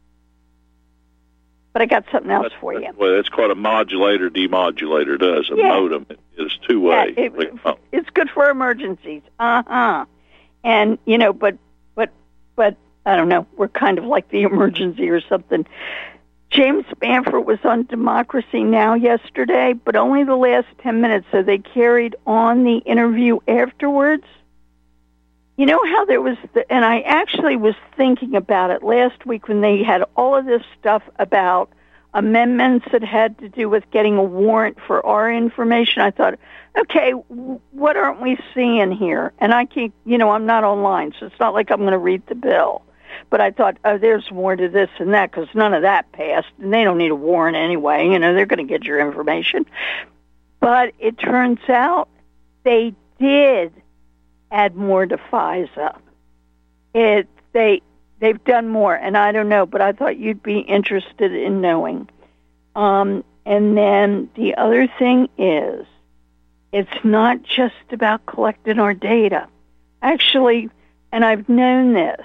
But I got something else for you. Well, that's called a modulator demodulator. Does a Yeah. modem? It is two way. Yeah, it, it's good for emergencies. Uh-huh. And, you know, but, but, but, I don't know, we're kind of like the emergency or something. James Bamford was on Democracy Now! Yesterday, but only the last ten minutes, so they carried on the interview afterwards. You know how there was, the, and I actually was thinking about it last week when they had all of this stuff about amendments that had to do with getting a warrant for our information. I thought, okay, what aren't we seeing here? And I keep, you know, I'm not online, so it's not like I'm going to read the bill. But I thought, oh, there's more to this and that, because none of that passed, and they don't need a warrant anyway. You know, they're going to get your information. But it turns out they did add more to FISA. It they they've done more, and I don't know, but I thought you'd be interested in knowing. Um, and then the other thing is, it's not just about collecting our data. Actually, and I've known this,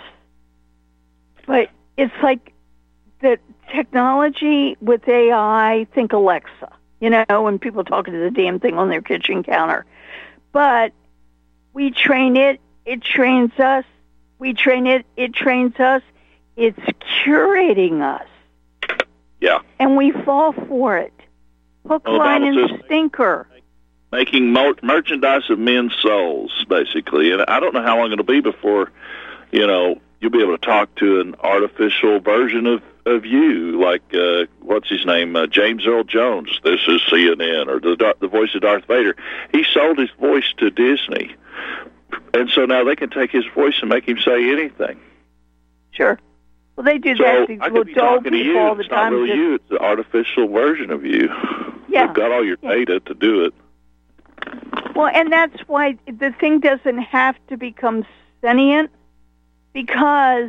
but it's like the technology with A I, think Alexa, you know, when people talking to the damn thing on their kitchen counter. But we train it, it trains us. We train it, it trains us. It's curating us. Yeah. And we fall for it. Hook, Well, the line, Bible and says- sinker. Making mo- merchandise of men's souls, basically. And I don't know how long it'll be before, you know, you'll be able to talk to an artificial version of, of you, like, uh, what's his name, uh, James Earl Jones, this is C N N, or the, the voice of Darth Vader. He sold his voice to Disney. And so now they can take his voice and make him say anything. Sure. Well, they do So that to I could little be dull talking to people you. all the It's not time. really just- you. It's an artificial version of you. Yeah. They've got all your Yeah. data to do it. Well, and that's why the thing doesn't have to become sentient, because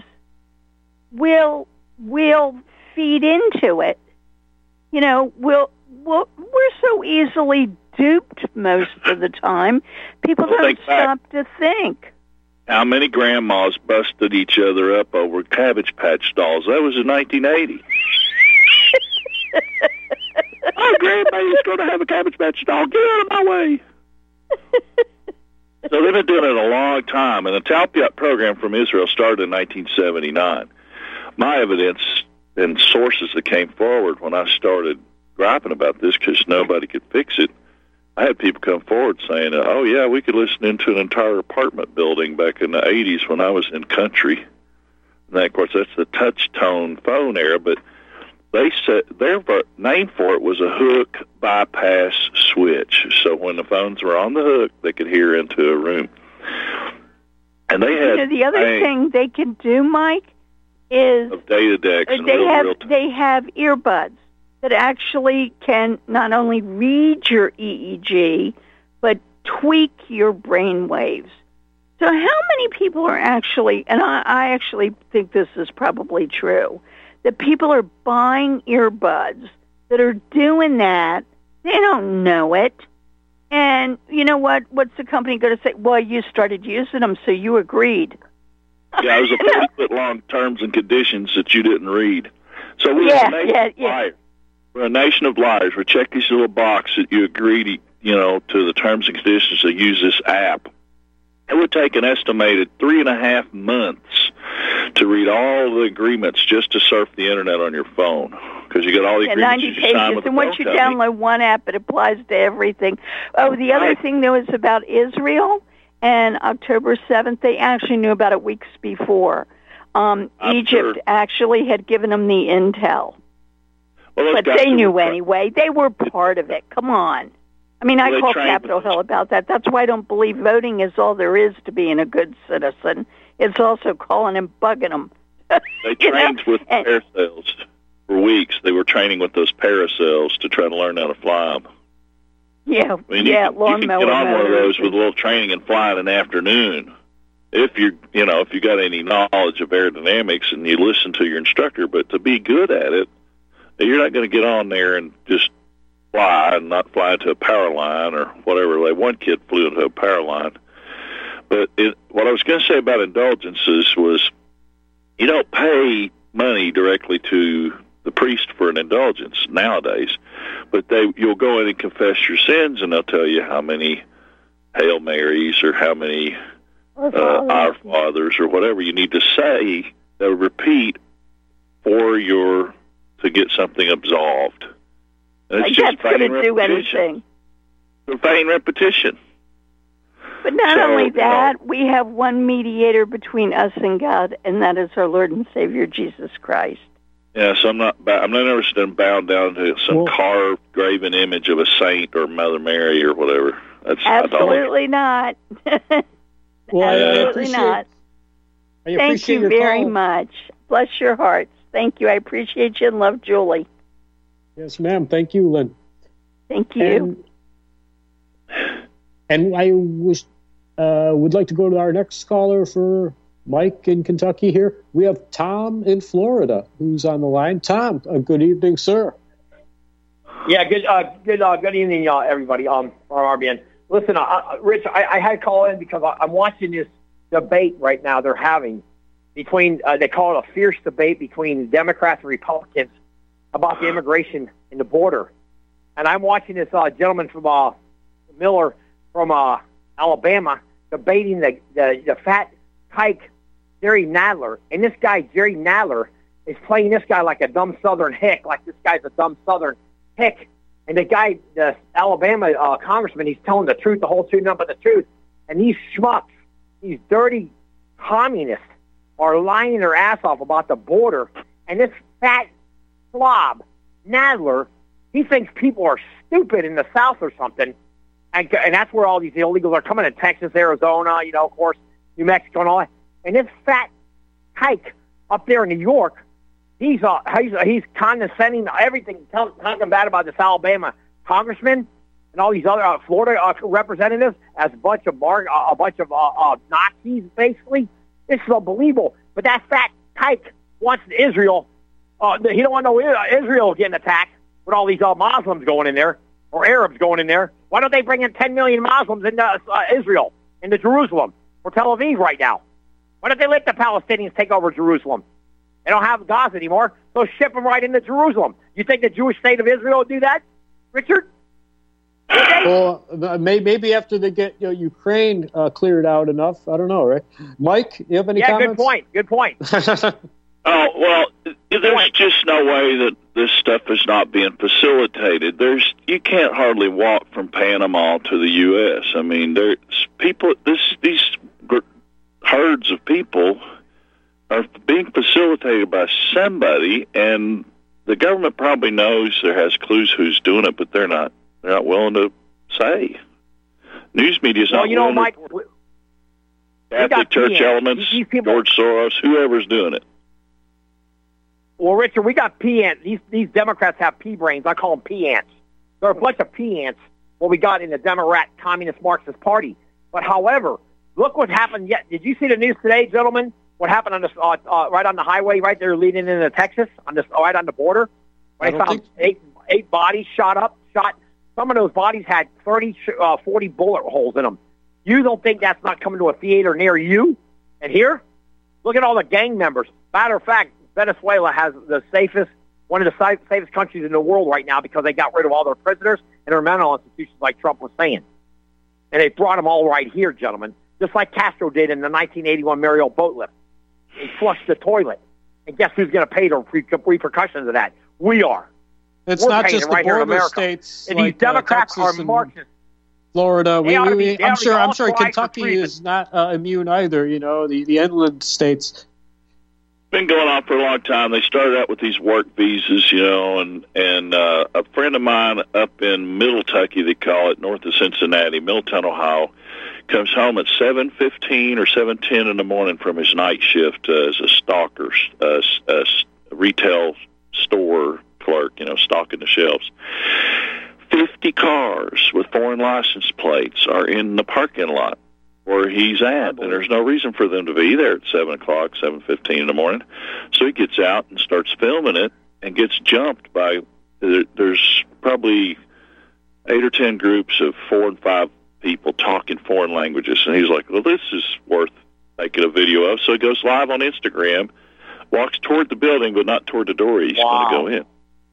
we'll we'll feed into it. You know, we'll, we'll we're so easily duped most of the time. People Well, don't think back. stop to think. How many grandmas busted each other up over Cabbage Patch dolls? That was in nineteen eighty. Oh, grandbaby's going to have a Cabbage Patch doll. Get out of my way. So they've been doing it a long time, and the Talpiot program from Israel started in nineteen seventy-nine. My evidence and sources that came forward when I started griping about this because nobody could fix it, I had people come forward saying, oh, yeah, we could listen into an entire apartment building back in the eighties when I was in country. And then, of course, that's the touch-tone phone era, but they said their name for it was a hook bypass switch. So when the phones were on the hook, they could hear into a room. And they had... You know, the other thing they can do, Mike, is... Of data decks and they real, have real time. They have earbuds that actually can not only read your E E G, but tweak your brain waves. So how many people are actually, and I, I actually think this is probably true, that people are buying earbuds that are doing that. They don't know it. And you know what? What's the company going to say? Well, you started using them, so you agreed. Yeah, it was a forty-foot-long terms and conditions that you didn't read. So we're Yeah, a nation yeah, of yeah. liars. We're a nation of liars. We check this little box that you agreed, to, you know, to the terms and conditions to use this app. It would take an estimated three and a half months to read all the agreements just to surf the internet on your phone, because you got all the Yeah, agreements ninety you sign pages. with the And once you phone company. download one app, it applies to everything. Oh, the other Right. thing, though, is about Israel. And October seventh, they actually knew about it weeks before. Um, I'm Egypt sure. actually had given them the intel. Well, those But guys they that knew were- anyway. They were part of it. Come on. I mean, Well, I they call trained Capitol with us. Hill about that. That's why I don't believe voting is all there is to being a good citizen. It's also calling and bugging them. They You know? trained with And- parasails for weeks. They were training with those parasails to try to learn how to fly them. Yeah, I mean, yeah, you can, you can lawnmower get on one of motors those with and- a little training and fly in an afternoon. If you you know if you got any knowledge of aerodynamics and you listen to your instructor, but to be good at it, you're not going to get on there and just fly and not fly into a power line or whatever. Like one kid flew into a power line. But it, what I was going to say about indulgences was you don't pay money directly to the priest for an indulgence nowadays, but they you'll go in and confess your sins, and they'll tell you how many Hail Marys or how many uh, Our Fathers or whatever you need to say. They'll repeat for your to get something absolved. And Like it's just that's going to vain do repetition. anything. It's vain repetition. But not So, only you know- that, we have one mediator between us and God, and that is our Lord and Savior, Jesus Christ. Yeah, so I'm not. I'm not interested in bowing down to some Well- carved, graven image of a saint or Mother Mary or whatever. That's Absolutely not. Well, I, I Absolutely appreciate, not. I Thank appreciate you your very call. much. Bless your hearts. Thank you. I appreciate you and love Julie. Yes, ma'am. Thank you, Lynn. Thank you. And, and I was uh, would like to go to our next caller for Mike in Kentucky here. We have Tom in Florida who's on the line. Tom, uh, good evening, sir. Yeah, good, uh, good, uh, good evening, uh, everybody. Um, from R B N. Listen, uh, uh, Rich, I, I had to call in because I, I'm watching this debate right now. They're having between uh, they call it a fierce debate between Democrats and Republicans about the immigration and the border. And I'm watching this uh, gentleman from uh, Miller from uh, Alabama debating the, the the fat kike Jerry Nadler, and this guy Jerry Nadler is playing this guy like a dumb Southern hick, like this guy's a dumb Southern hick. And the guy, the Alabama uh, congressman, he's telling the truth, the whole truth, nothing but the truth. And these schmucks, these dirty communists, are lying their ass off about the border. And this fat slob, Nadler, he thinks people are stupid in the South or something. And, and that's where all these illegals are coming in, Texas, Arizona, you know, of course, New Mexico and all that. And this fat kike up there in New York, he's uh, he's, he's condescending to everything, tell, talking bad about this Alabama congressman and all these other uh, Florida uh, representatives as a bunch of bar, uh, a bunch of uh, uh, Nazis, basically. This is unbelievable. But that fat kike wants Israel. Uh, he don't want no Israel getting attacked with all these uh, Muslims going in there or Arabs going in there. Why don't they bring in ten million Muslims into uh, Israel, into Jerusalem or Tel Aviv right now? Why don't they let the Palestinians take over Jerusalem? They don't have Gaza anymore, so ship them right into Jerusalem. You think the Jewish state of Israel would do that, Richard? Well, maybe, maybe after they get you know, Ukraine uh, cleared out enough. I don't know, right? Mike, you have any yeah, comments? good point. Good point. Oh, well, there's just no way that this stuff is not being facilitated. There's you can't hardly walk from Panama to the U S. I mean, there's people. This these gr- herds of people are being facilitated by somebody, and the government probably knows there has clues who's doing it, but they're not. They're not willing to say. News media's well, not you know, willing Mike, to we, Catholic Church P N. elements, These people, George Soros, whoever's doing it. Well, Richard, we got pea ants. These these Democrats have pea brains. I call them pea ants. They're a bunch of pea ants. What we got in the Democrat Communist Marxist Party. But however, look what happened. Yet, did you see the news today, gentlemen? What happened on this uh, uh, right on the highway, right there, leading into Texas, on this right on the border? Where they found think... eight eight bodies shot up, shot. Some of those bodies had thirty, uh, forty bullet holes in them. You don't think that's not coming to a theater near you? And here, look at all the gang members. Matter of fact, Venezuela has the safest, one of the safest countries in the world right now because they got rid of all their prisoners and their mental institutions, like Trump was saying. And they brought them all right here, gentlemen, just like Castro did in the nineteen eighty-one Mariel boat lift. He flushed the toilet. And guess who's going to pay the repercussions of that? We are. It's We're not paying just it right the here in border America. states. And like, these Democrats uh, are Texas and Marxists. Florida. We, They ought to we, be- they I'm ought to be sure. I'm all sure tried for Kentucky treatment. is not uh, immune either. You know, the the inland states. Been going on for a long time. They started out with these work visas, you know, and and uh, a friend of mine up in Middle Tucky, they call it, north of Cincinnati, Middletown, Ohio, comes home at seven fifteen or seven ten in the morning from his night shift uh, as a stalker, uh, a retail store clerk, you know, stocking the shelves. Fifty cars with foreign license plates are in the parking lot where he's at, and there's no reason for them to be there at seven o'clock, seven fifteen in the morning. So he gets out and starts filming it and gets jumped by, there's probably eight or ten groups of four and five people talking foreign languages. And he's like, well, this is worth making a video of. So he goes live on Instagram, walks toward the building, but not toward the door he's Wow. going to go in.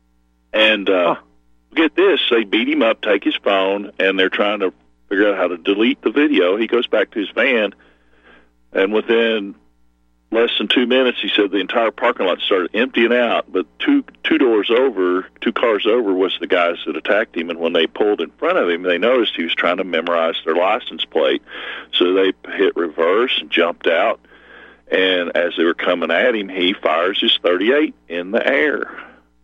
And uh, Huh. get this, they beat him up, take his phone, and they're trying to figure out how to delete the video. He goes back to his van, and within less than two minutes, he said the entire parking lot started emptying out. But two two doors over, two cars over, was the guys that attacked him. And when they pulled in front of him, they noticed he was trying to memorize their license plate. So they hit reverse and jumped out. And as they were coming at him, he fires his thirty-eight in the air.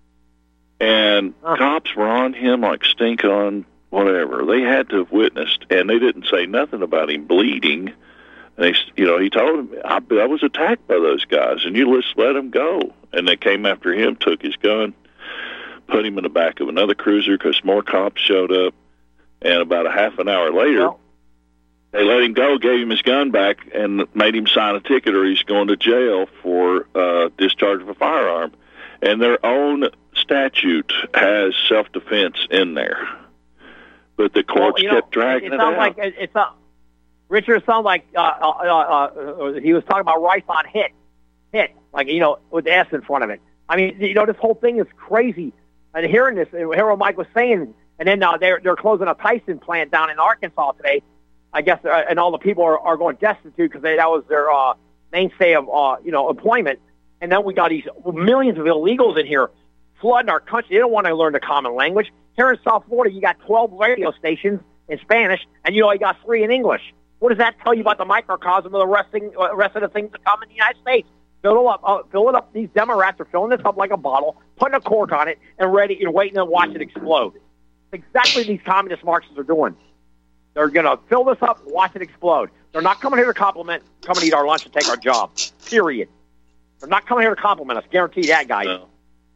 And Huh. cops were on him like stink on whatever. They had to have witnessed, and they didn't say nothing about him bleeding. And they, you know, he told them, I, I was attacked by those guys, and you just let him go. And they came after him, took his gun, put him in the back of another cruiser because more cops showed up. And about a half an hour later, Well, they let him go, gave him his gun back, and made him sign a ticket or he's going to jail for uh, discharge of a firearm. And their own statute has self-defense in there. But the courts well, you know, kept dragging it, it, sounds out. like it, it's a Richard. It sounds like uh, uh, uh, he was talking about rice on hit, hit, like you know, with the S in front of it. I mean, you know, this whole thing is crazy. And hearing this, hear what Mike was saying, and then uh, they're they're closing a Tyson plant down in Arkansas today. I guess, uh, and all the people are, are going destitute because that was their uh, mainstay of uh, you know employment. And then we got these millions of illegals in here flooding our country. They don't want to learn the common language. Here in South Florida, you got twelve radio stations in Spanish, and you only got three in English. What does that tell you about the microcosm of the rest, thing, uh, rest of the things that come in the United States? Fill it up. Uh, fill it up. These Democrats are filling this up like a bottle, putting a cork on it, and ready and waiting to watch it explode. It's exactly what these communist Marxists are doing. They're going to fill this up, watch it explode. They're not coming here to compliment, coming to eat our lunch and take our job. Period. They're not coming here to compliment us. Guarantee that, guys. No.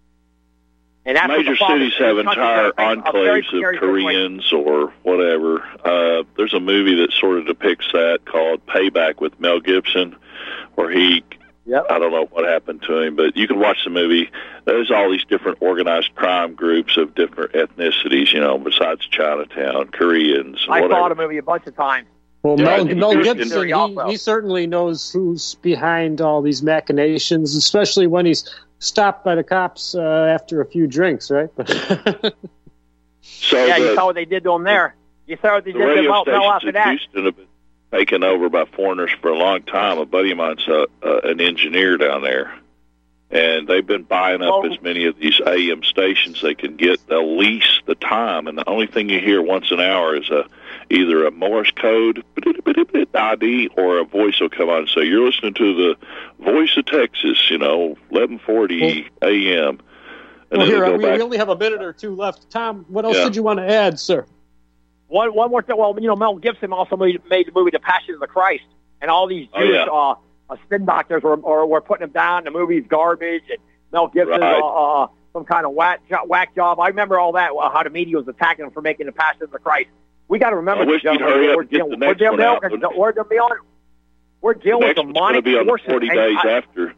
And that's what Major the problem cities is. have This country's entire gonna face a very enclaves scary of Koreans or whatever. Uh, there's a movie that sort of depicts that called Payback with Mel Gibson, where he, Yep. I don't know what happened to him, but you can watch the movie. There's all these different organized crime groups of different ethnicities, you know, besides Chinatown, Koreans, I whatever. saw the movie a bunch of times. Well, Yeah, Mel, he- Mel he- Gibson, he, also. he certainly knows who's behind all these machinations, especially when he's stopped by the cops uh, after a few drinks, right? So yeah, the, you saw what they did to him there. You saw what they the did to him radio out stations after in that. Houston have been taken over by foreigners for a long time. A buddy of mine's uh, uh, an engineer down there, and they've been buying up Well, as many of these A M stations they can get. They'll lease the time, and the only thing you hear once an hour is a either a Morse code I D or a voice will come on and say, "You're listening to the Voice of Texas," you know, eleven forty A M. And Well, then here, it'll we, go back. we only have a minute or two left. Tom, what else Yeah. did you want to add, sir? One, one more thing. Well, you know, Mel Gibson also made, made the movie The Passion of the Christ, and all these Oh, Jewish yeah. uh, uh, spin doctors were, or, were putting him down. The movie's garbage, and Mel Gibson's Right. uh, uh, some kind of whack, jo- whack job. I remember all that, uh, how the media was attacking him for making The Passion of the Christ. We got to remember, I wish you'd gentlemen, hurry up we're and get dealing, the next we're one dealing, out, wouldn't you? we're dealing, we're The dealing with next one's going to demonic be on the forces. forty and days I- after.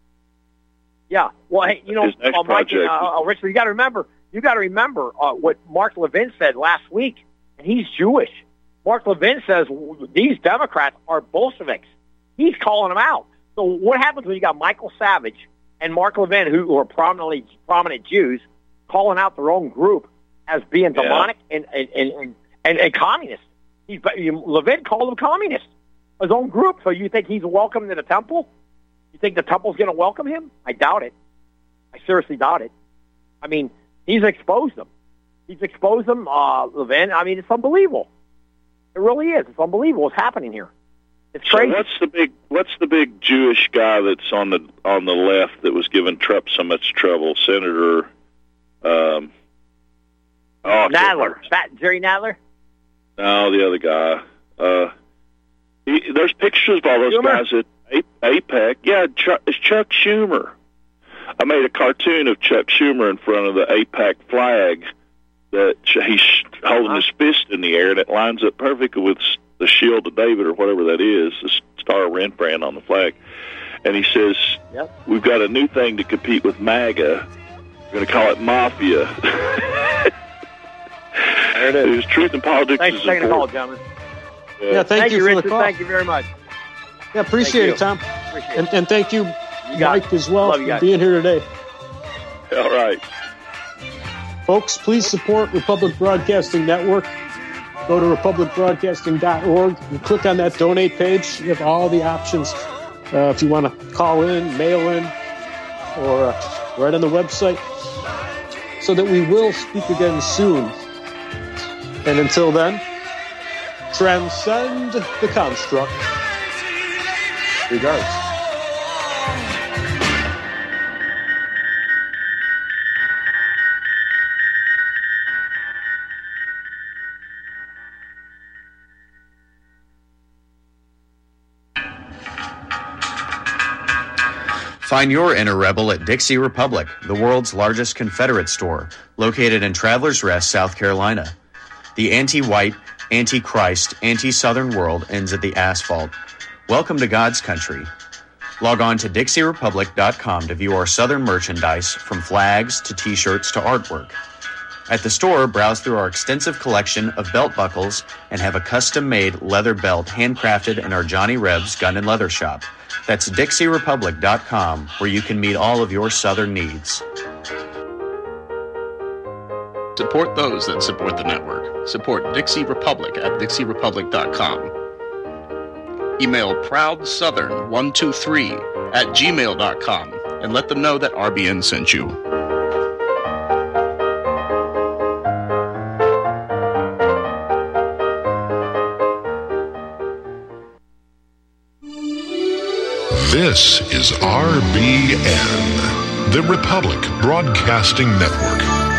Yeah, well, hey, you know, His next uh, Mike, and, project uh, uh, Richard, you got to remember, you got to remember uh, what Mark Levin said last week, and he's Jewish. Mark Levin says these Democrats are Bolsheviks. He's calling them out. So what happens when you got Michael Savage and Mark Levin, who are prominently prominent Jews, calling out their own group as being Yeah. demonic and and and, and, and, and communist? He's, Levin called them communists, his own group. So you think he's welcome to the temple? You think the temple's going to welcome him? I doubt it. I seriously doubt it. I mean, he's exposed them. He's exposed them, uh, Levin. I mean, it's unbelievable. It really is. It's unbelievable what's happening here. It's So crazy. what's the big what's the big Jewish guy that's on the on the left that was giving Trump so much trouble? Senator um oh, I can't Nadler. remember. Fat Jerry Nadler? No, the other guy. Uh he, there's pictures of all those Schumer? guys at A- APEC. Yeah, Chuck, it's Chuck Schumer. I made a cartoon of Chuck Schumer in front of the APEC flag that he's holding his fist in the air, and it lines up perfectly with the Shield of David or whatever that is, the Star of Rembrandt on the flag. And he says, Yep. "We've got a new thing to compete with MAGA. We're going to call it Mafia." There it is. His Truth in Politics Thanks is for taking the call, important. gentlemen. Yeah, thank, you for Richard. the call. Thank you very much. Yeah, appreciate Thank it, you. Tom. Appreciate And, it. and thank you, You got Mike, it. as well, Love you for guys. being here today. All right. Folks, please support Republic Broadcasting Network. Go to republic broadcasting dot org and click on that donate page. You have all the options. Uh, if you want to call in, mail in, or uh, right on the website. So that we will speak again soon. And until then, transcend the construct. Regards. Find your inner rebel at Dixie Republic, the world's largest Confederate store, located in Travelers Rest, South Carolina. The anti-white, anti-Christ, anti-Southern world ends at the asphalt. Welcome to God's country. Log on to dixie republic dot com to view our Southern merchandise, from flags to t-shirts to artwork. At the store, browse through our extensive collection of belt buckles and have a custom-made leather belt handcrafted in our Johnny Rebs Gun and Leather Shop. That's dixie republic dot com, where you can meet all of your Southern needs. Support those that support the network. Support Dixie Republic at dixie republic dot com. Email proud southern one two three at gmail dot com and let them know that R B N sent you. This is R B N, the Republic Broadcasting Network.